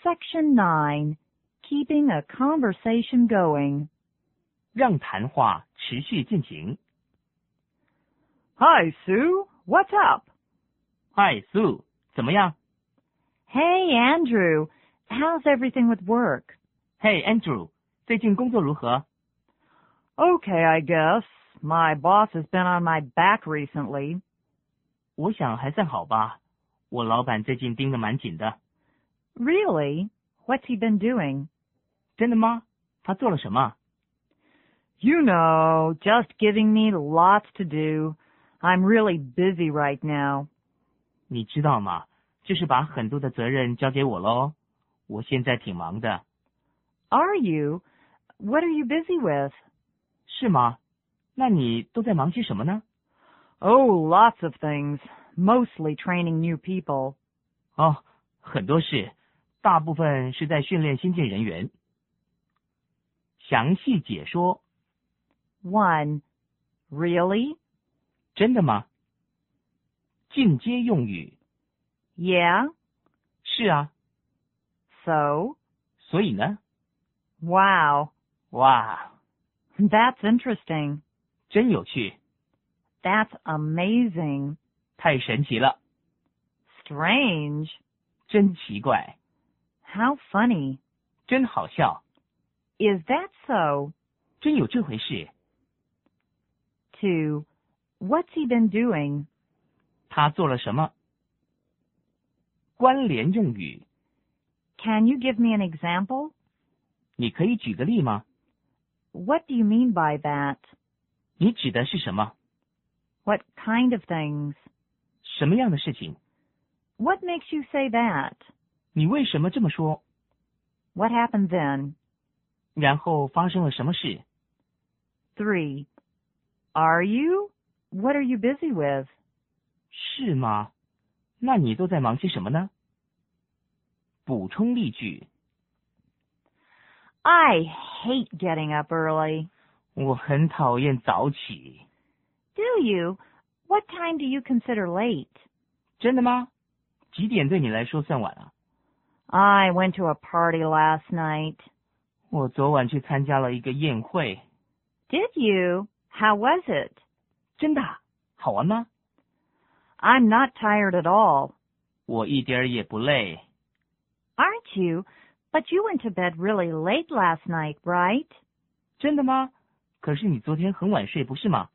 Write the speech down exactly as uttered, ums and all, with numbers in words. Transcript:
Section nine. Keeping a conversation going. 让谈话持续进行。 Hi, Sue. What's up? Hi, Sue. 怎么样？ Hey, Andrew. How's everything with work? Hey, Andrew. 最近工作如何？ Okay, I guess. My boss has been on my back recently. 我想还算好吧。我老板最近盯得蛮紧的。 Really? What's he been doing? 真的吗？他做了什么？ You know, just giving me lots to do. I'm really busy right now. 你知道吗？就是把很多的责任交给我咯。我现在挺忙的。 Are you? What are you busy with? 是吗？那你都在忙些什么呢？ Oh, lots of things. Mostly training new people. 哦，很多事，大部分是在训练新进人员。详细解说。 One. Really? 真的吗？进阶用语。 Yeah? 是啊。 So? 所以呢？ Wow. 哇， That's interesting. 真有趣。 That's amazing. 太神奇了。 Strange. 真奇怪。 How funny. 真好笑。 Is that so? 真有这回事。 Two. What's he been doing? 他做了什么？关联用语。 Can you give me an example? 你可以举个例吗？ What do you mean by that? 你指的是什么？ What kind of things? 什么样的事情？ What makes you say that? 你为什么这么说？ What happened then? 然后发生了什么事？ Three. Are you? What are you busy with? 是吗？那你都在忙些什么呢？补充例句。 I hate getting up early. 我很讨厌早起。 Do you? What time do you consider late? 真的吗？几点对你来说算晚啊？ I went to a party last night. 我昨晚去参加了一个宴会。 Did you? How was it? 真的？好玩吗？ I'm not tired at all. 我一点儿也不累。 Aren't you? But you went to bed really late last night, right? 真的吗？可是你昨天很晚睡，不是吗？